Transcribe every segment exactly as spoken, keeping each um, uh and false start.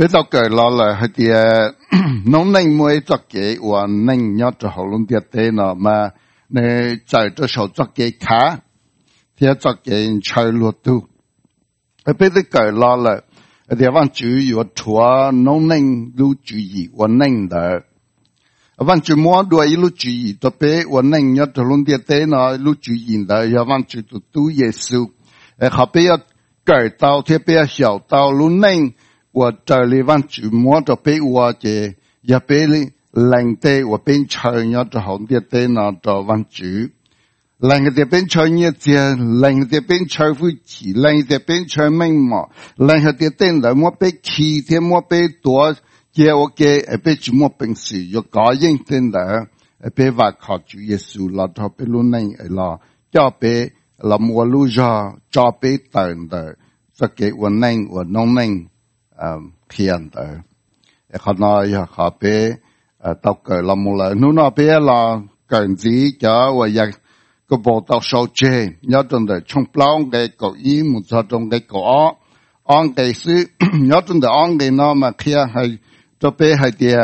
bây giờ cái là là hay thì nông ninh mới cho cái và ninh nhớ cho họ luôn tiệt tế nó mà này chạy cho số cho cái khá thì cho cái chơi luật tu bây giờ cái là là thì văn chủ yếu thua nông ninh lưu chủ ý và ninh đó văn chủ mua đuôi lưu chủ ý cho bé và ninh nhớ cho luôn tiệt tế nó lưu chủ ý đó ya văn chủ tu tu Giêsu họ bây giờ cái tao thì bây giờ小tao luôn ninh我这里往主摸着被我这也被里冷的我变成要着红的的那着往主冷的变成一些冷的变成会起冷的变成明嘛冷的的人我被气的我被多叫我给被主摸平时要改应的人被话靠主耶稣了他被路内了叫被了摸路上叫被等的这给我内我弄内thiên tử, họ nói họ bé tao cởi làm một lời, nếu nó bé là cởi gì cho và giờ cái bộ tao sâu chê, nhớ trong đời trong plong cái cổ ý một số trong cái cổ on cái sự nhớ trong đời on cái nó mà kia hay cho bé hay tiền,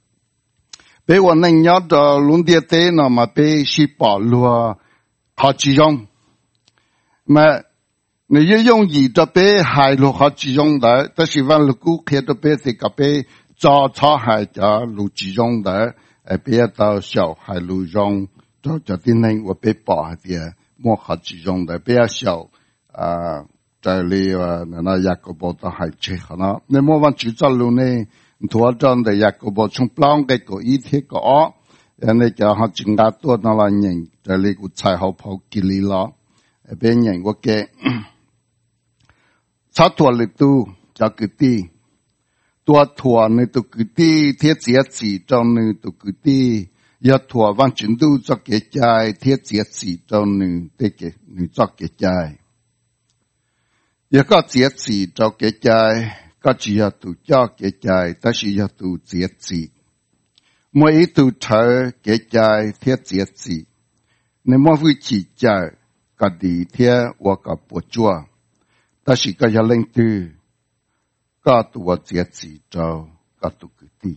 béวันนั้นnhớ cho luôn tiền tế nó mà bé xí bỏ lúa họ chỉ dùng mà你要用意就俾係落下自用的，但是話如果佢就俾是個俾早炒係就落自用的，誒俾到小係落用，就就啲人我俾包啲，冇下自用的，俾小啊在你啊那那一個包都係切可能，你冇話煮咗路呢，拖咗的一個包從 plan 嘅個一天個哦，人哋就下增加多那啦人，在你個菜好跑幾里咯，誒俾人我嘅。sát thua lịch tu cho cứ ti, tua thua nơi tu cứ ti thiết diệt chỉ trong nơi tu cứ ti, giờ thua văn chuyển tu cho cái trái thiết diệt chỉ trong nơi để cái nơi cho cái trái, giờ có diệt chỉ cho cái trái, có chỉ giờ tu cho cái trái, ta chỉ giờ tu diệt chỉ, mỗi tu thở cái trái thiết diệt chỉ, nếu mỗi vui chỉ trái, cái đi thiết và cái bùa chua. ta chỉ có gia linh tư, có tụi chết gì cho, có tụi cứ tin.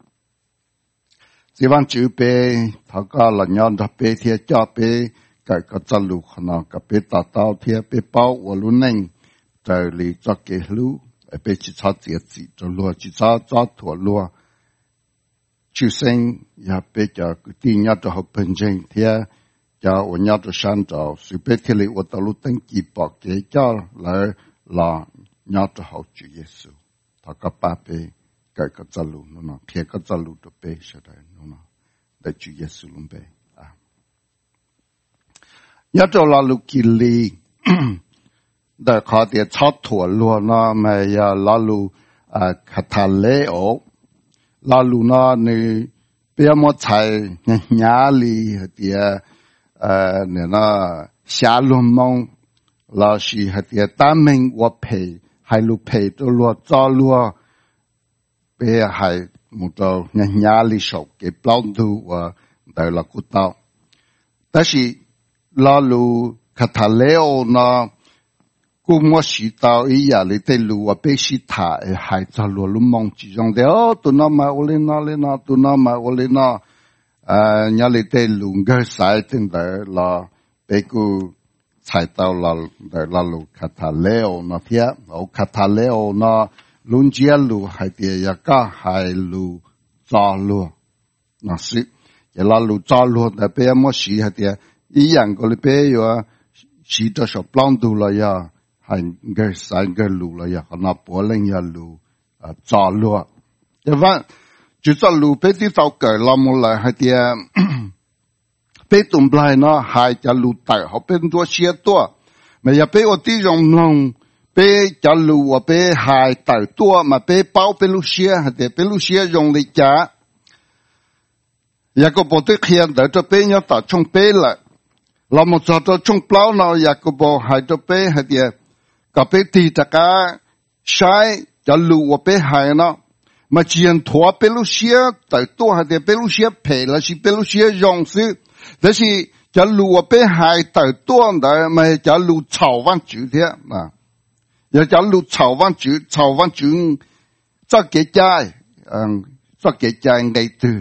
Chỉ văn chữ bê, thảo có là nhon thảo bê thiê cho bê, cái có cho lũ khả năng, cái bê tà tao thiê bê bao và lũ nênh, trời lý cho kế lũ, bê chỉ cho chết gì cho lúa, chỉ cho cho thua lúa. Chữ sinh, ya bê cho cứ tin nhá cho học bình trình thiê, cho ở nhà cho sáng cho sự biết thế lý ở tàu lúc tăng kỳ bỏ kế cho là là nhà cho học Chúa Giêsu, thà các ba bê cái cái giáo lu nó nó kia cái giáo lu cho bê sẽ đây nó nó để Chúa Giêsu luôn bê à nhà cho là lúc kỳ lý để họ để chót thua luôn nó mà ya là lu à khát thà lễ ổ là lu nó này bây giờ chạy nhà lý thì呃，那那下路梦，老是还得单门我陪，还路陪着路走路，别还木到人家里手给包住我带了古道，但是老路看他了呢，古我知道一样的对路我必须他还在路路梦之中的哦，都那么我哩那哩那，都那么我哩那。à nhà lịch tế lùng gơ sai trên đó là bé cô chạy tàu là đó là lù khát thà leo nó phía ở khát thà leo nó luôn chia lù hai tiề ya cả hai lù cho lù nó xí cái là lù cho lù để bé mua xí hai tiề ý rằng có bé yo xí cho số plan tu là ya hai gơ sai gơ lù là ya nó bỏ lên ya lù cho lù cái vậy chú cho lù bé đi tàu cởi làm một lời hai tia bé tụm lại nó hai cho lù tại họ bên tua xe tua mà giờ bé ở tí rong nong bé cho lù ở bé hai tại tua mà bé bao bé lù xe hai tia bé lù xe rong đi trả giờ có bộ tích hiện để cho bé nhớ tạo trong bé lại làm một trò cho trong plau nào giờ có bộ hai cho bé hai tia cả bé thì tất cả sai cho lù ở bé hai nó mà chuyện thua bê lú xía tại tôi hay để bê lú xía phe là chỉ bê lú xía dùng sự,但是假如我被害tại tôi đó mà假如炒饭煮的嘛，要假如炒饭煮炒饭煮 cho cái trái cho cái trái ngay từ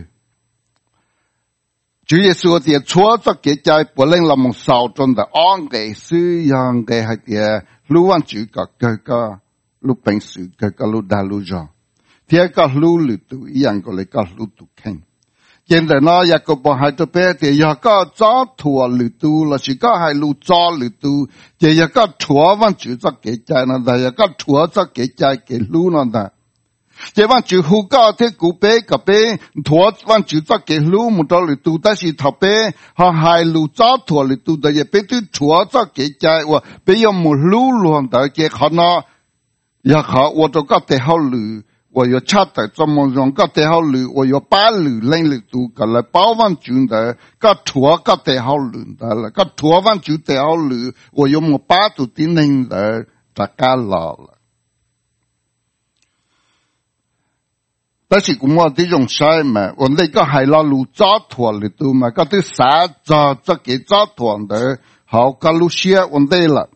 Chúa Giêsu thì chúa cho cái trái bỏ lên làm một sào trong đó ăn cái sử dụng cái hay thì lưu ăn chữ cả cái cái lưu bình sự cái cái lưu đa lưu rồi thì cái lưu lưu tu ý rằng cái cái lưu tu khen hiện tại nó ya có bỏ hai tập bé thì ya có cho thua lưu tu là chỉ có hai lưu cho lưu tu thì ya có thua văn chữ cho cái trái nó đó ya có thua cho cái trái cái lưu nó đó这番就好高的古北个北，拖番就在给路木到里都，但是头北和海路早拖里都的也被对拖在给家我，被要木路乱的给可能也好，我都搞得好路，我要差的怎么样搞得好路，我要把路领里都个来包番就的，搞拖搞得好路的了，搞拖番就得好路，我要木把都的领的，大家老了。但是我们这种事嘛，我那个还拉路早团里头嘛，个对啥早早给早团的，好个路些问题了，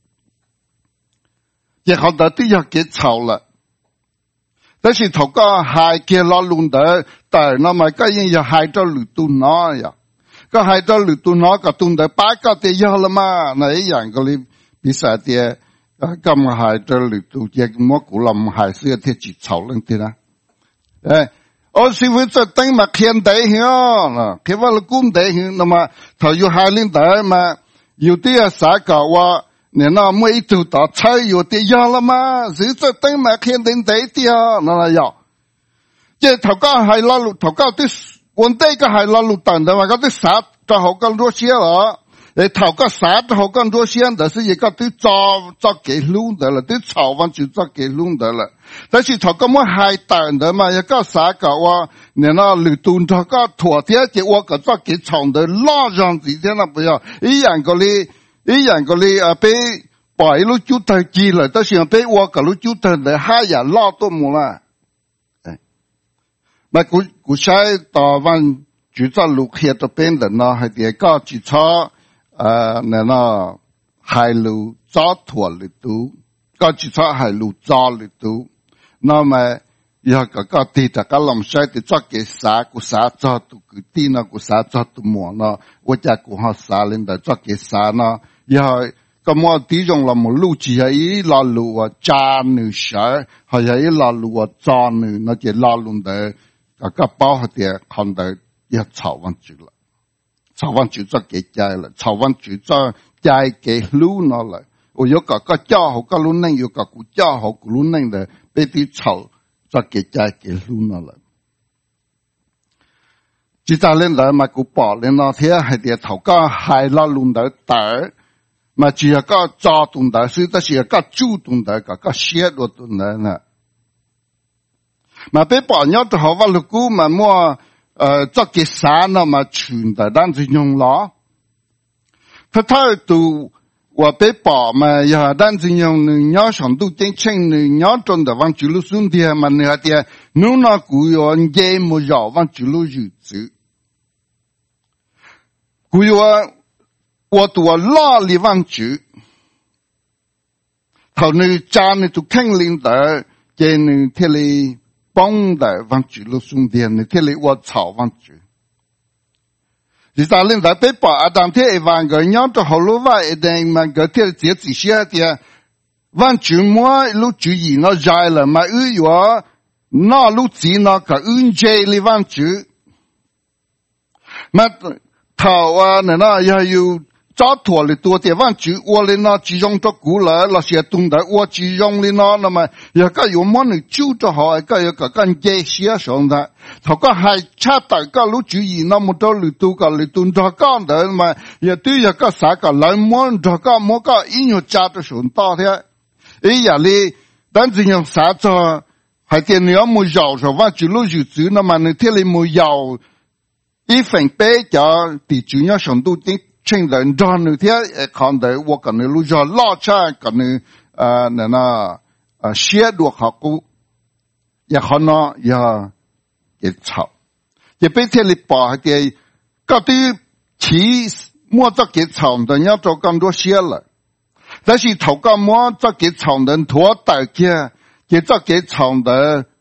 也好的都要给吵了。但是头个还给拉路的，但那么个人也还着路头那呀，个还着路头那个东的八个的要了嘛，那一样个哩比啥的，啊，咁还着路头，也么古了，还是要贴起吵了的啦。哎，我是为这等嘛看待去哦，看完了公待去，那么他有海领带嘛，有的啊啥个哇，你那每周到菜有的要了嘛，是这等嘛看待待的啊，那要，这头家还拉路，头家的问题个还拉路等的嘛，个的啥就好更多些了。诶，头个啥都好更多些，但是一个都早早给弄的了，都炒完就早给弄的了。但是头个么还等的嘛，一个啥个哇，你那绿豆头个ถั่天给我个早给炒的拉上几天了不要，一样个哩，一样个哩啊被白路就太急了，但是被我个路就太的还也拉都没了。哎，那古古些台湾就在路开这边的呢，还得搞几场。呃，那那海路早脱里头，搞几场海路早里头，那么要个个地的个龙山的做给啥个啥早都个地那个啥早都么呢？我家个哈啥人的做给啥呢？要个么地种了么路只係一拉路啊，渣女蛇，還有一拉路啊，渣女那些拉路的個個包下的看到要炒完住了。炒完就做给家了，炒完就做家给路那了。我有个个叫好个路能，有个个叫好个路能的，被地炒做给家给路那了。即在恁来嘛个包恁那天还得头个海拉路的带，嘛只有个抓动的，所以这是个主动的，个个写落动的呢。嘛被包鸟都好话路古嘛么。呃，做给啥那么全的，但是用了，他他都我被保嘛呀，但是用你要上都真清你要真的往九路顺的嘛，你还得弄那古哟，你也没要往九路去走，古哟我多拉里往九，头你家你都肯领的，给你贴里。帮的往主路送电呢，这里我炒往主。你打领导被把阿当天一万个鸟都好路外一定万个天这这些的，往主么路主意那摘了嘛，有有那路子那个运节里往主，嘛头啊那那也有。早脱了多点往主我哩那只用着古来那些东的我只用哩那那么也个有么能就着好一个有个更加些上的头个还差大个路主意那么多里都个里东着干的嘛也对一个啥个来么着个么个音乐家的上到的哎呀哩但是用啥子还得你要么要说往主路就走那么你天里么要一份白叫地主要上都的清人张那天看到我可能路上拉车可能呃那那呃写多好过也好呢也也吵也被天里把的搞对其莫做给吵的要做更多些了但是头个莫做给吵的拖带嘅，给做给吵的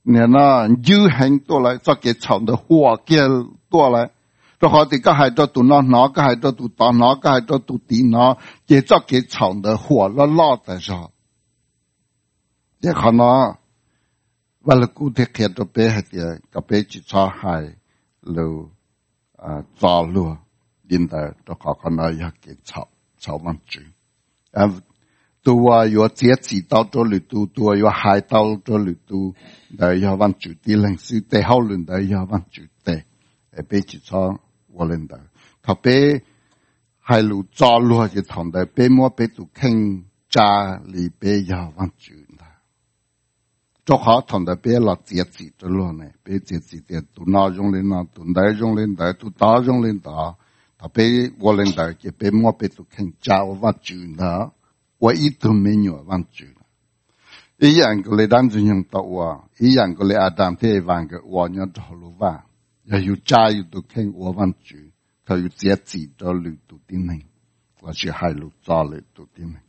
nè nó dư hànhตัวlại cho cái chọn được hoa kiaตัวlại cho họ thì cái hai cho tụi nó nó cái hai cho tụi tao nó cái hai cho tụi tí nó cái cho cái chọn được hoa nó lo tại sao cái họ nó và là cụ thể kia cho bé hay thì cái bé chỉ cho hai lưu à cho luôn đến đây cho họ có nói cái chọn chọn văn chữ à tôi有节制到咗嚟到，tôi有害到咗嚟到，但要揾住啲零食，最好輪到要揾住啲，誒，俾住咗我輪到，特別係路揸路嘅同埋俾我俾到傾揸嚟俾要揾住啦，做好同埋俾落節制咗咯呢，俾節制啲，到哪用嚟哪，到哪用嚟哪，到打用嚟打，特別我輪到嘅俾我俾到傾揸我揾住啦。我一都没有忘记了，一样个来当中用到我，一样个来阿当这忘个我要走路忘，要有加油都看我忘记，他有节制到路都点呢，我是海路早路都点呢。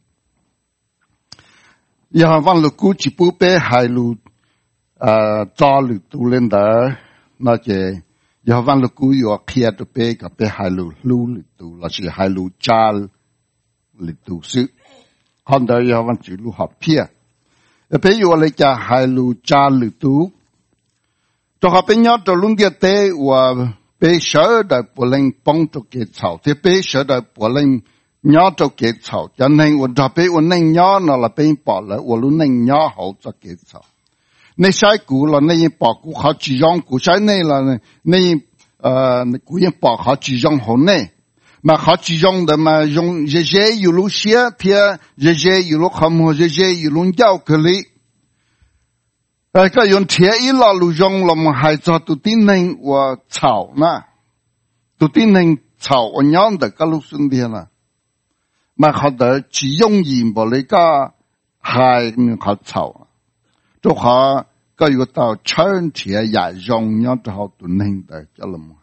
然后忘了估计不被海路呃早路都领的，那些然后忘了估要开都被个被海路路路都，那是海路早路都是。看到要往住路合偏，譬如我哋就係路揸路途，就係邊有到路啲地話被少的不能幫助嘅草，即被少的不能鳥做嘅草，就能我就被我能鳥那啦被爆了，我路能鳥好做嘅草。你曬股啦，你爆股好幾樣股曬你啦，你呃股人爆好幾樣好呢？mà họ chỉ dùng để mà dùng dễ dễ yêu lúc xưa thì dễ dễ yêu lúc không hồ dễ dễ yêu lúc giàu cái lý cái cái dùng thiệt ít là lúc dùng là mà hay cho tụi tin nên và chảo na tụi tin nên chảo và nhon được cái lúc xuân thiên na mà họ đã chỉ dùng gì mà lấy cái hay nên họ chảo cho họ cái yêu tao chân thiệt giải dùng nhon cho họ tụi nên được cho là một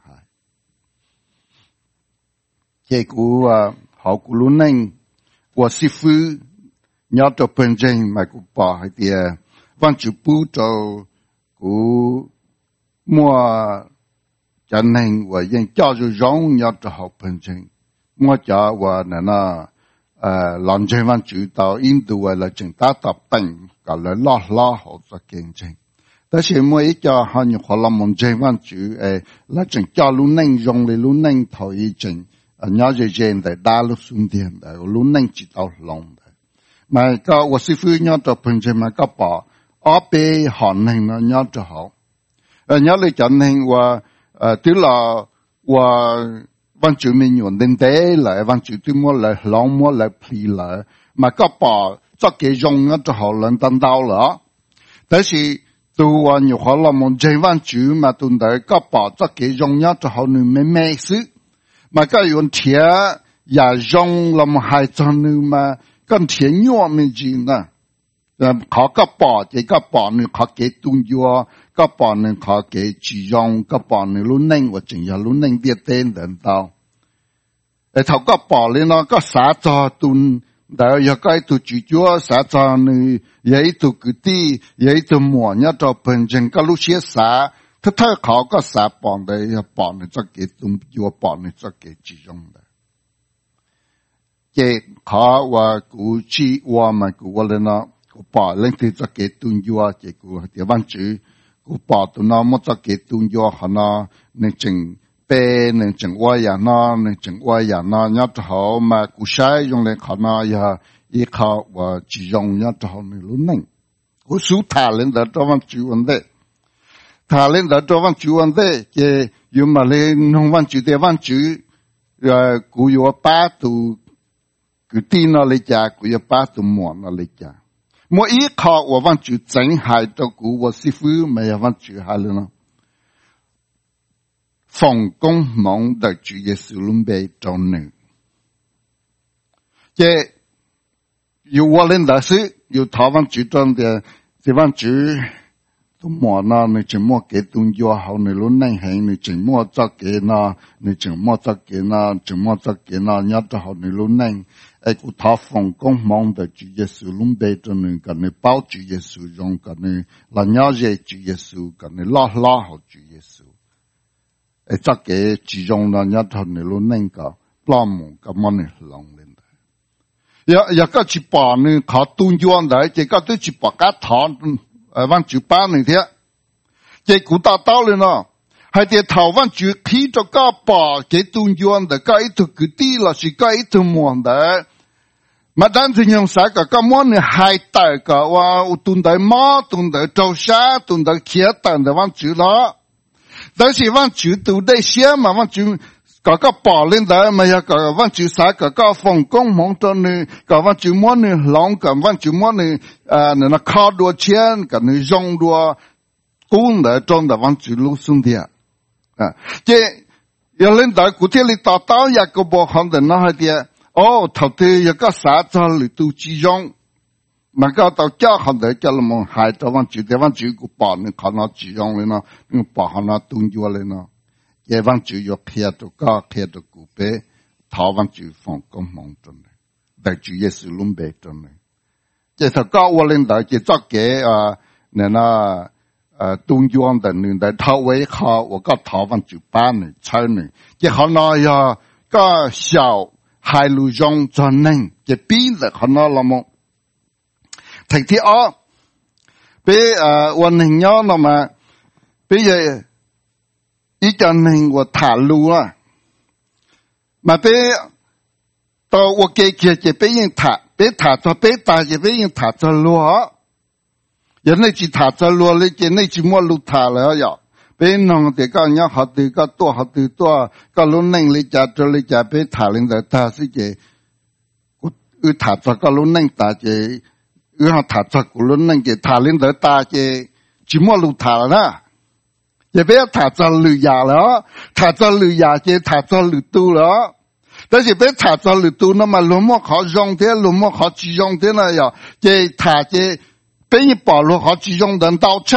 cái cú họ cú luôn nên của sư phụ nhớ cho bên trên mà cú bỏ hay thì văn chủ bút cho cú mua cho nên và những cho cho giống nhớ cho họ bên trên mua cho và nè nó làm trên văn chủ tàu Indo là chúng ta tập bệnh cả là lo lo họ cho kinh doanh但是每一家họ nhiều họ làm một trên văn chủ là chúng cho luôn nên dùng để luôn nên thầu ý trình nhớ về trên để đa lúc xuống tiền để luôn nên chỉ tao lòng để mà cái tôi sư phụ nhớ cho phần trên mà cái bỏ ở bên họ nên nó nhớ cho họ nhớ lại cho nên và tức là và văn chủ mình dùng đến thế lại văn chủ tôi mua lại lòng mua lại phi lại mà cái bỏ cho cái dùng nhớ cho họ lần tăng đau nữaแต่是tôi và nhiều họ làm một trên văn chủ mà tôi để cái bỏ cho cái dùng nhớ cho họ nên mấy mấy sự mà cái yon thiệt ya dùng làm hai trăm nữa mà cái thiệt nhỏ mình gì nè, họ cái bỏ thì cái bỏ nữa họ cái tung vô, cái bỏ nữa họ cái chỉ dùng cái bỏ nữa luôn nên và chính là luôn nên biết tên đến đâu, để thầu cái bỏ lên nó cái xã cho tuân, để giờ cái tu chỉ cho xã cho nữa, vậy tu cứ đi, vậy tu mua nhá cho bên trên cái lúc xưa xã他太好个啥帮的要帮的这个东要帮的这个其中的，这好我估计我们估了呢，我把那个这个东要这个地方住，我把到那么这个东要好呢，能整白能整外呀呢，能整外呀呢，要就好嘛，估晒用来考呢呀，一考我其中要就好你路能，我数他人的这方住问的。他领导做完主问题，嘅要么你弄完主的完主，呃，佢要把度，佢啲那嚟家，佢要把度忙那嚟家。我依靠我完主整係到佢我師傅咪有完主係了咯。奉公忙得主耶穌倫被做女，嘅要我領導時要他完主裝嘅，這完主。tôi mua na, người chỉ mua cái tung vô hậu người luôn nên hành, người chỉ mua cho cái na, người chỉ mua cho cái na, chỉ mua cho cái na, nhớ cho hậu người luôn nên, ai cũng thọ phòng công mong để Chúa Giêsu luôn bề cho nên cái này bảo Chúa Giêsu dùng cái này là nhớ về Chúa Giêsu cái này lo lo học Chúa Giêsu ai chắc cái chỉ dùng là nhớ thằng này luôn nên cả làm một cái món này lòng lên đấy ya ya cái chỉ bảo này họ tuân doan đấy chỉ cái tôi chỉ bảo cái thằng ở văn chữ ba này thế chỉ cũng ta tao lên nó hay để thảo văn chữ khi cho cái bảo cái tuân doan đấy cái itu cái đi là chỉ cái itu muốn đấy mà đang thì nhung sai cả cái món này hay tại cả và tuân đấy má tuân đấy trâu sa tuân đấy kia tận đấy văn chữ đó但是văn chữ từ đây xem mà văn chữ cả cái bảo lên đấy mà ya cả văn chữ sai cả cái phong công mong cho nên cả văn chữ món này long cả văn chữ món này à nó khá đua钱cả nó dùng đua cũng đấy trong đó văn chữ lúc xuống đi à chứ ya lên đấy cụ thể là tạo tạo ya cái bộ hành de nó hay đi ô thầu thì ya cái啥cho里头chỉ用mà cái tàu cha hành de cho là một hai cho văn chữ để văn chữ của bảo nó khả nó chỉ用lên nó bảo hành nó tung vô lên nó cái văn chữ有贴着个贴着古碑，台湾就放公忙着呢，但主也是弄白着呢。这是高我领导就做给啊，那那呃东江的领导他为好，我个台湾就办呢，拆呢，这好那呀个小海路上着呢，这边的好那了么？提提啊，比呃我能要那么，比也。一家人我塔路啊，嘛被到我给姐姐被人塔，被塔着被打也被人塔着路啊，人那只塔着路了，人那只莫路塔了呀，被弄的个人好的个多好的多，个路能力家着力家被塔领的塔是个，我我塔着个路能打个，我好塔着个路能个塔领的打个，只莫路塔了啦。也不要塔着旅游了，塔着旅游就塔着旅途了。但是别塔着旅途，那么路么好用的，路么好使用的那样，这塔这别人保路好使用的到车，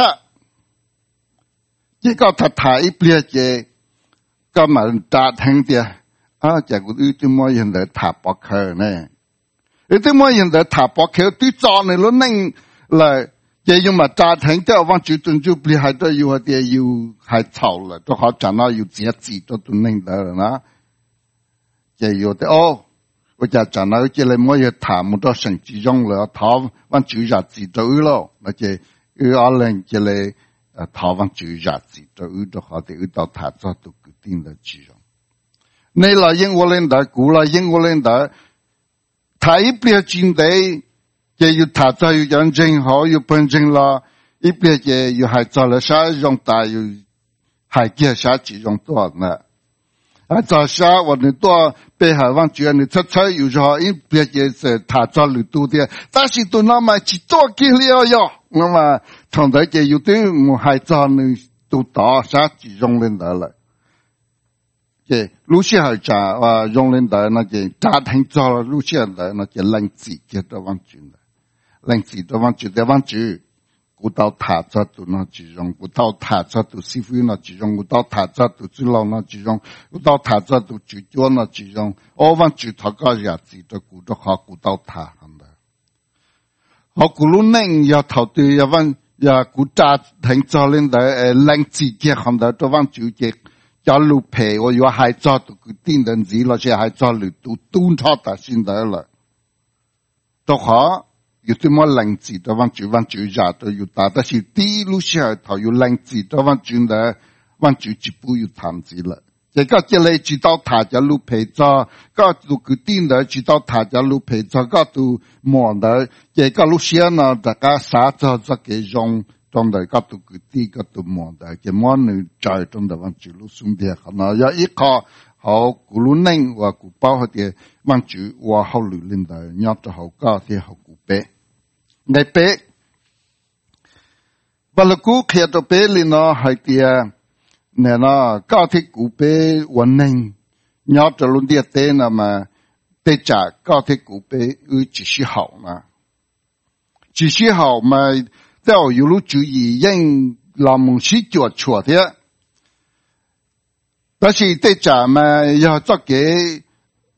这个塔塔一边这个门扎听的啊，这个有这么样的塔不可呢？有这么样的塔不可，对照呢路能来。这用嘛家庭的往主顿就不还得有点有还吵了，都好讲到有节制都都能得了呢。这有的哦，我就讲到这里没有谈不到成之中了，他往主日子都了，那这有阿人这里呃，他往主日子都有都好的，有到他做都决定了之中。你来英国人的，古来英国人的，他一边进的。这有他在有认真好有本证了，一边这有还做了啥用大有还介啥几种多呢？啊，做啥我们多背后往主你出出有时候一边这是他做了多的，但是都那么几多给了哟，那么从头这有的我还做呢都打啥几种人得了。这路线还讲啊，用人的那个家庭做了路线的那个冷子给到往主的。冷子都往住，都往住，古到塔着都那之中，古到塔着都师傅那之中，古到塔着都知老那之中，古到塔着都主教那之中，我往住他个日子都古到好古到塔很的，好古路能要头对要往要古家庭做人的呃冷子嘅很的都往住嘅，要路陪我要还做都个定人子那些还做路都都差大现在了，都好。有这么冷子的往住往住日都有打，但是第一路线头有冷子的往住的往住一步有谈子了。这个这里知道他家路陪着，个都决定的知道他家路陪着，个都忙的。这个路线呢，大家啥着这个用，中的个都决定个都忙的，这忙呢在中的往住路送的，可能要一个好古路能或古包的往住或好路领的，要做好个些好古白。ngày bé và là cú kia đó bé lên nó hay kia nè nó cao thế cú bé ổn định nhớ cho luôn địa tên là mà tế trả cao thế cú bé ư chỉ sĩ hậu mà chỉ sĩ hậu mà theo yếu lúc chú ý nhưng làm một sĩ chuột chuột thế đó là tế trả mà do cho cái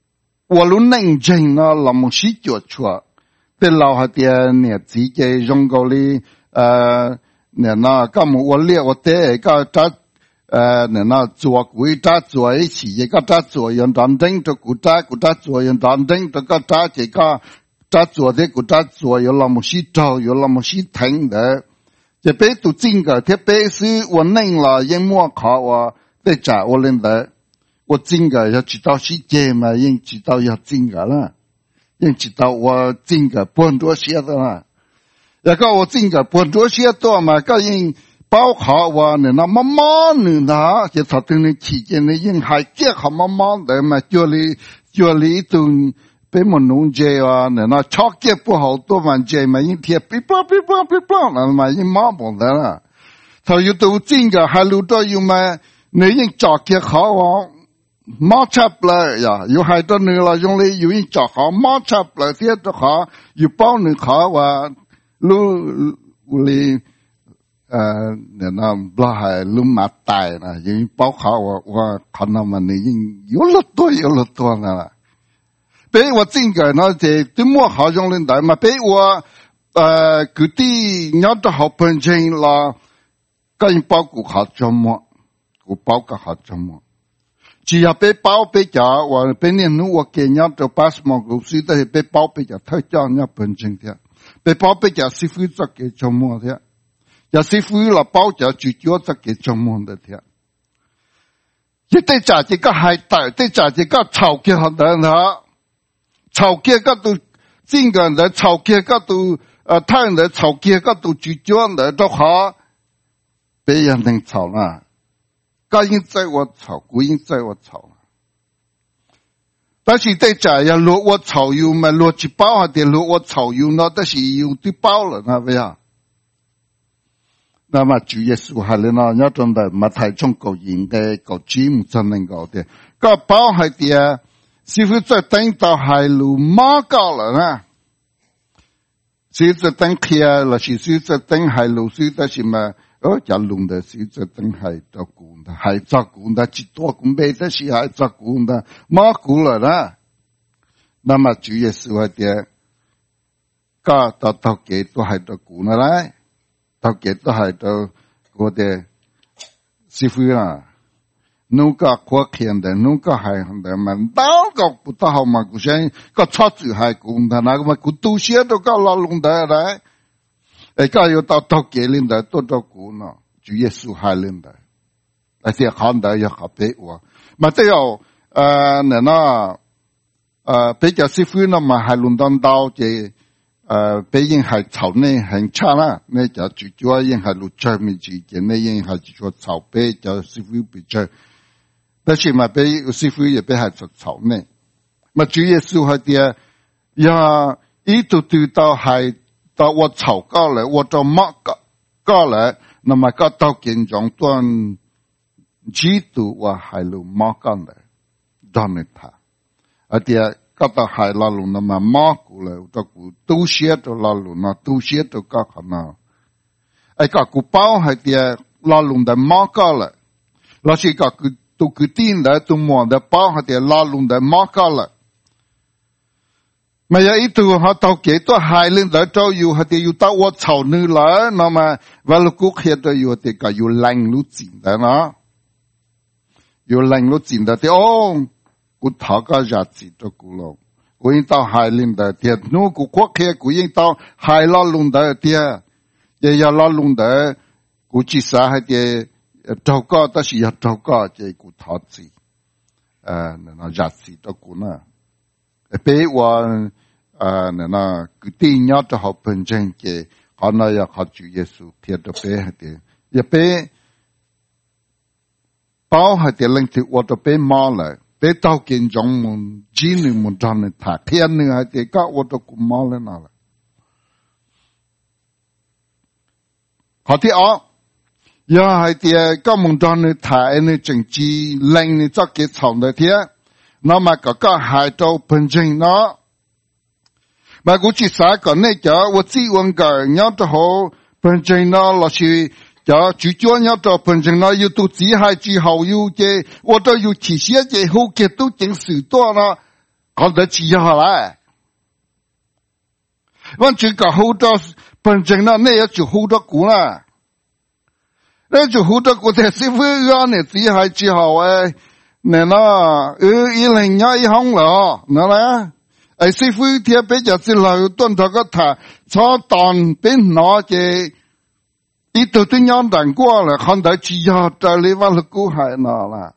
我都认真了，那么是做错，对老下点呢自己用过的呃，呢那咁么我列我得个扎呃呢那做鬼扎做一起一个扎做用当真就古扎古扎做用当真这个扎这个扎做的古扎做有那么是做有那么是听的，这边都真个，这边是我认了，因莫考我在扎我认得。我真个要知道世界嘛，应知道要真个啦，应知道我真个半多些的啦。一個我真个半多些多嘛，個應包考我呢，那媽媽呢那，就他對你期間呢，應係結好媽媽的嘛，叫你叫你頓俾我弄這啊，呢那炒結不好多嘛，這嘛應貼別不別不別不，那嘛應媽媽的啦。他有都真个還路到有嘛，你應炒結好啊。马插了呀，有很多人了，用来有人找好马插了，这都好，有包人好哇，路里呃那那不还路马大呢，有人包好我我看到嘛，你人有了多有了多呢，比我真个那这对么好用人来嘛，比我呃各地鸟都好本钱了，个人包顾好怎么，我包个好怎么。只要被包被夹，我被年奴我给人家都八十毛股市的被包被夹，太叫人家本身的，被包被夹师傅做给做么的，要师傅了包夹就叫做给做么的的，一对夹这个还大，对夹这个炒给好的哈，炒给个都真个的炒给个都呃太阳的炒给个都就叫的都好，别人能炒啦。个人在我炒，古人在我炒，但是在家呀，落我炒油嘛，落几包的落我炒油呢，但是有对包了那不呀？那么主耶稣还了呢，要真的马太中国人的个节目真能搞的，个包还的，是否在等到海路马高了呢？是在等天了，是是在等海路，是在什么？哦，假弄的是这等还照顾的，还照顾的，几多公没的是还照顾的，马顾了呢。那么主耶稣话的，个到到几都还照顾呢来，到几都还到我的师傅啦，弄个过天的，弄个还很的嘛，到个不到好嘛，古先个车子还顾的，那个嘛古都些都个老弄的来。哎，个要到到给领的多到古呢，主耶稣还领的，而且看的也好别我，嘛这要呃那那呃比较师傅呢嘛还轮到到这呃别人还炒呢很差啦，那就主要人还录出面之间，那人还就说炒别叫师傅比较，但是嘛别师傅也别还做炒呢，嘛主耶稣还的呀一度度到还。到我炒高了，我到马高高了，那么个到建中段几度我还路马高了，当然他，而且个到海拉路那么马古了，到古都些到拉路那都些到个可能，哎个古包还的拉路的马高了，那些个古都古定的都摸的包还的拉路的马高了。mà ya itu ha tao kể to hai lên đó cho you ha thì you tao wo chảo nữ là nó mà và lúc cũ kia đó you thì cả you lành lúc chín đó nó you lành lúc chín đó thì ô cú tháo cái giá trị cho cú lo cú yên tao hai lên đó thì nó cú quốc kia cú yên tao hai lo luôn đó thì ya ya lo luôn đó cú chỉ sa hay thì trâu có ta chỉ trâu có thì cú tháo gì à nó giá trị cho cú nè bé wa à nè na cứ tin nhớ cho họ bên trên cái họ nói là họ chủ Giêsu thiệt đó bé hay thế, ya bé bao hay thế lên thì tôi bé mau lại, bé tao kiến trong một chỉ nên một trăm nên thà thiên nên hay thế cả tôi cũng mau lên nào lại, họ thì ó, ya hay thế cả một trăm nên thà nên chính trị lên nên cho cái chọn đấy thế. nó mà có cái hai trâu bên trên nó mà cũng chỉ sai còn này cho tôi chỉ muốn cái nhau cho họ bên trên nó là chỉ cho chủ cho nhau cho bên trên nó yêu tu chỉ hai chỉ hậu yêu chứ tôi tôi yêu chỉ xía chứ hậu kia tu chính sự to nó còn tới chỉ họ lại vẫn chỉ có hỗ trợ bên trên nó này chỉ hỗ trợ cũ là đấy chỉ hỗ trợ cũ thì sư phụ ra này chỉ hay chỉ họ ấy nè nó ừ ý linh nhá ý hông lọ nó là ấy sư phụ thì bây giờ chỉ là tuân theo cái thà cho toàn bên nó chỉ ý từ từ nhon đàn qua là không tới chỉ họ trở lại vào lực cũ hay nó là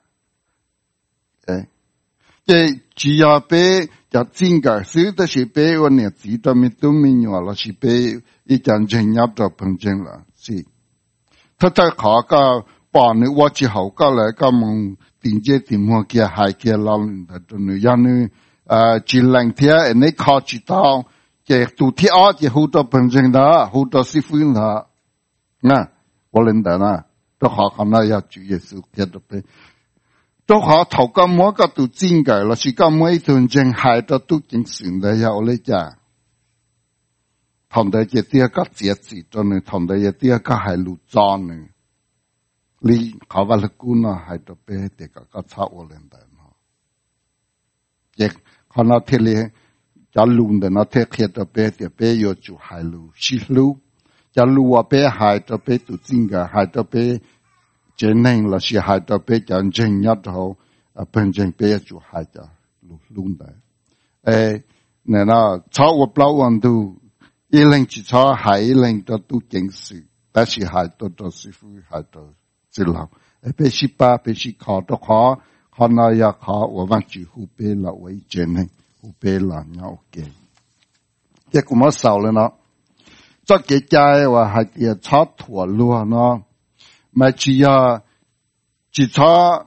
đấy cái chỉ họ béจะจริงก็ซื้อแต่สิเปวันเนี่ยสีตัวมีตัวมีหนัวแล้วสิเปอีจันเจงยับตัวพังเจงละสิถ้าจะขอก็ป่อนนึกว่าจะเขาก็เลยก็มองติงเจติมัวเกียหายเกียเราแต่ตัวนึยันนึเอ่อจีแรงเทียในคอจิตเอาเจตุที่อ้อจะหูตัวพังเจงละหูตัวสิฟื้นละนะว่าเล่นแต่นะต้องขอคำนั้นอยากจุเยซูเกียตัวเป都好头个摸个都真个了，是个每顿正害得都真神的要来讲，同的一啲个节制咗呢，同的一啲个係路裝呢，你考話你估呢係到俾啲個個差我領導呢，亦可能睇你就路的呢睇睇到俾啲俾要做係路是路，就路啊俾係到俾都真個係到俾。cho nên là sự hại cho bé chân chân nhất thôi, à bên chân bé chủ hại cho luôn luôn đấy. Ê, nên là cháu我不问都，一人只cháu hại一人都都警示，但是hại都都师傅hại都知道。诶，bé十八bé十考都考，考那要考我忘记湖北了为真呢，湖北了要给。结果我少了呢，这个家我还给炒ถั่路呢。mà chỉ là chỉ cho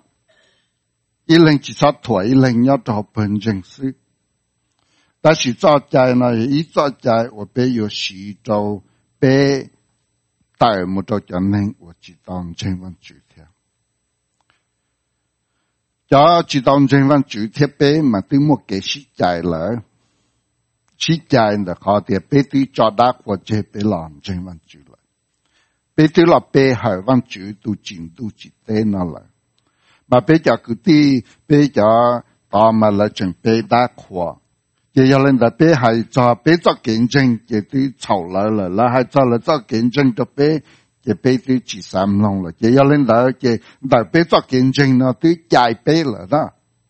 ý linh chỉ cho tuổi ý linh nhớ cho bên dân sự,但是做在呢，一做在我别有许多别带木做讲呢，我知道千万主条，就知道千万主条别嘛对莫给实在了，实在的好点别对做大或者别làm千万主了。bây giờ là bây giờ văn chữ tu chỉnh tu chỉ tên nó là mà bây giờ cứ đi bây giờ ta mà là chẳng bây đa khoa giờ giờ lên là bây giờ cho bây giờ kinh doanh giờ đi chậu lại là là hay cho là cho kinh doanh cho bây giờ bây giờ chỉ sắm lòng là giờ giờ lên là giờ là bây giờ kinh doanh nó đi chạy bây là đó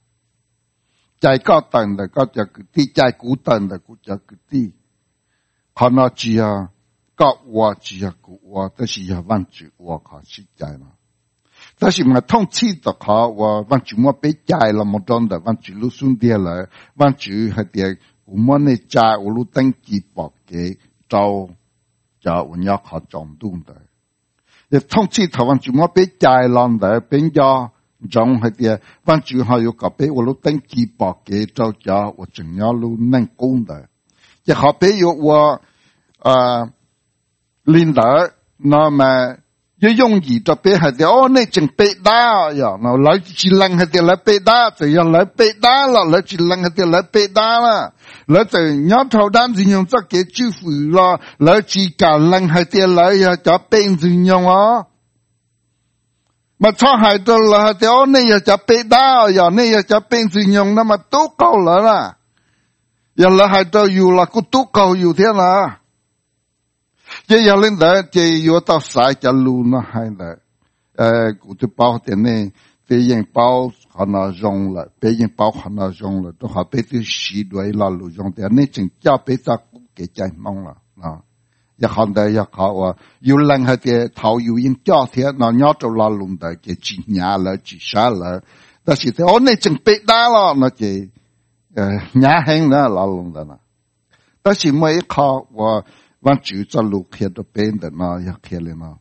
chạy có tầng là có giờ cứ đi chạy cũ tầng là cũ giờ cứ đi họ nói chỉ à có我只要个我，但是要万主我靠实在了。但是嘛，通气的靠我万主我被解了，冇当的万主路顺点了，万主系点我们呢解我路登记博嘅，就就我要靠撞动的。也通气头万主我被解了的，变咗仲系点万主还有个俾我路登记博嘅，就就我正要路能攻的。也好比有我啊。领导那么要容易就俾係啲哦，你淨俾打呀，那來只能係啲來俾打，就要來俾打啦，來只能係啲來俾打啦，來就鳥頭單就用咗幾支付啦，來只個能係啲來呀就變就用啊，mà cho係到啦係啲哦，你要就俾打呀，你要就變就用，那麼都夠啦啦，要來係到有啦，個都夠有啲啦。giờ giờ lên đó thì vô tao sai cho luôn nó hay là ờ cụ tôi bảo thế này bây giờ bảo họ nó dùng là bây giờ bảo họ nó dùng là tôi họ bây giờ xí đuổi là luôn dùng thế này chính cho bây giờ cũng cái trái mong là nó giờ họ đây giờ họ yêu lần hay thì thầu yêu yên cho thế nó nhớ cho là luôn đấy cái chỉ nhà là chỉ xa là đó là thế ông này chính bây đã là nó chỉ nhà hàng đó là luôn đó nè đó là mấy họ và văn chủ cho lục kia đó bên đó nó ya kia lên nó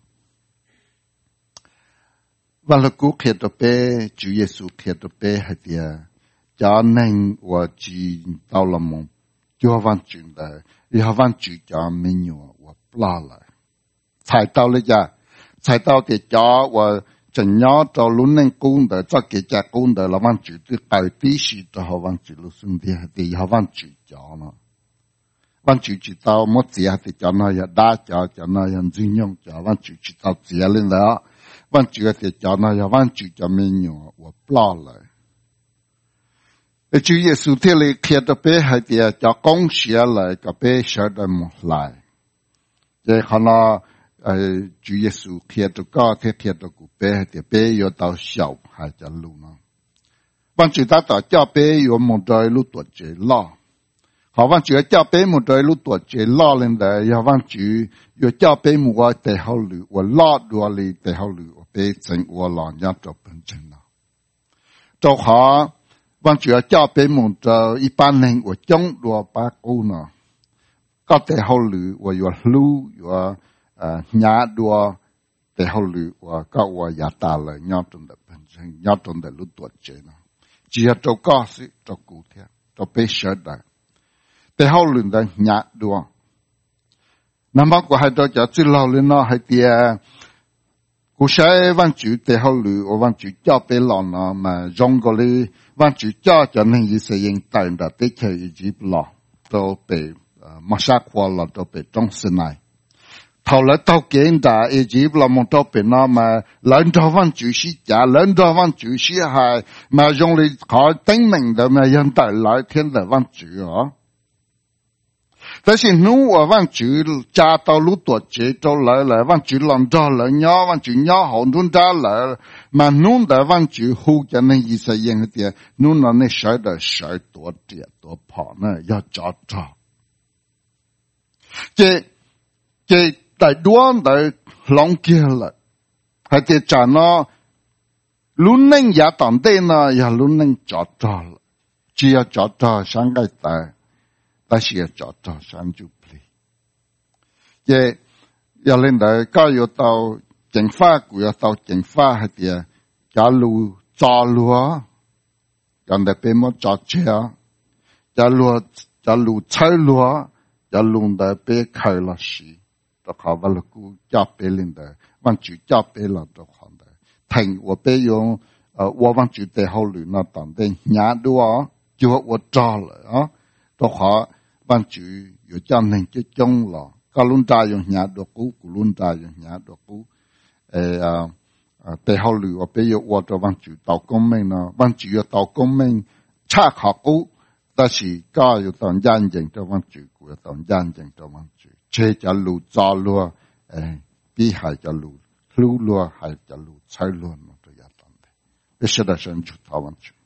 và lúc cũ kia đó bên chủ Giêsu kia đó bên hay thì cho nên và chỉ tao làm mong cho văn chủ đó ya văn chủ cho mình nhiều và bla lại sai tao lấy ra sai tao thì cho và chân nhớ cho luôn nên cũng đó cho cái cha cũng đó là văn chủ từ tại tí sĩ cho họ văn chủ lúc xuân thì thì họ văn chủ cho nó văn chủ chỉ tao mất gì thì cho nó ya đa cho cho nó ya duyên用cho văn chủ chỉ tao gì lên đó văn chủ thì cho nó ya văn chủ cho mình nhiều và bla lại Chúa Giêsu thế là khi đó bé hay thì cho công xia lại cái bé sợ đời một lại. Vậy họ nói Chúa Giêsu khi đó có thế thì đó của bé thì bé yêu tao sầu hay cho luôn nó. Bạn chỉ ta tạo cho bé yêu một đời lúc tuổi trẻ lo. Họ bạn chỉ cho bé một đời lúc tuổi trẻ lo lên đấy, họ bạn chỉ yêu cho bé một cái để họ lử, và lo đùa lì để họ lử, bé chính và lo nhát cho bên trên nó. Cho họ bạn chỉ cho bé một đời一般人我中多八股呢，ก็แต่เขาหรือว่าอยู่รู้ว่าเอ่อหยาดัวแต่เขาหรือว่าก็ว่าอย่าตาเลยยอดจนแต่เป็นยอดจนแต่รู้ตัวเจนะจีจะตัวก็สิตัวกูเทียตัวไปเสดได้แต่เขาหรือได้หยาดัวนั่นมากกว่าให้ตัวจะจิเราเลยเนาะให้เตียกูใช้วันจุแต่เขาหรือว่าวันจุเจ้าไปหลอนเนาะมาจงก็เลยวันจุเจ้าจะนั่งยิ่งเสียงแต่แต่ที่เคยจีบหลอตัวไปมาสักวันเราตัวไปตรงสนายเท่าแล้วตัวเก่งแต่อีจีบเรามันตัวไปน้ามาหลังจากวันจุสิจ้าหลังจากวันจุสิหายมาจงเลยขอตั้งมั่นเดิมยังแต่หลายเที่ยงแต่วันจุอ๋อ但是如果往主加到路多节奏来了，往主浪着了，鸟往主鸟好弄着了，嘛弄的往主后边那意思样的，弄了那谁的谁多点多跑呢，要找找。这这在多的浪街了，还得找那路能也当地呢，也路能找找了，只要找找上个带。但是要找到三就不离，也要令到教育到警法，古要到警法系啲，假如抓路啊，人哋俾冇抓車，假如假如踩路啊，假如哋俾開了事，就考完了古加俾令到，往住加俾了就看到，停我俾用，呃，我往住地後亂那當的，伢都啊，就我抓了啊，就好。ban chủอยู่จำหนึ่งจะจงหล่อก็ลุ่นตาอยู่หยาดอกกูกูลุ่นตาอยู่หยาดอกกูเออแต่เขาหรือว่าไปอยู่ว่าจะban chủต่อ公明เนาะban chủอยู่ต่อ公明ชักหักกูแต่是ก็อยู่ตอนยันยิงจะban chủกูอยู่ตอนยันยิงจะban chủเชื่อจะรู้จอลัวเออปีหายจะรู้รู้ลัวหายจะรู้ใช้ลัวมันตัวอย่างตอนนี้ไม่ใช่แต่ฉันจุดท้าban chủ